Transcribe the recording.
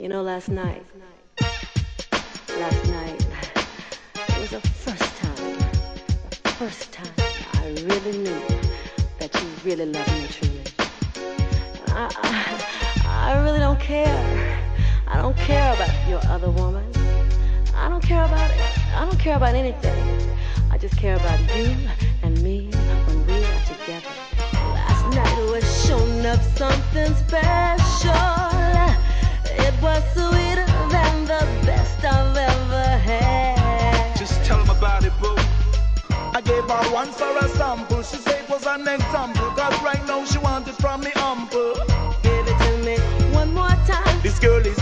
You know, last night, it was the first time I really knew that you really love me truly. I really don't care. I don't care about your other woman. I don't care about anything. I just care about you and me when we are together. Last night was showing up something special. It was sweeter than the best I've ever had. Just tell 'em about it, boo. I gave her one for a sample. She said it was an example. Cause right now she wanted from me ample. Give it to me one more time. This girl is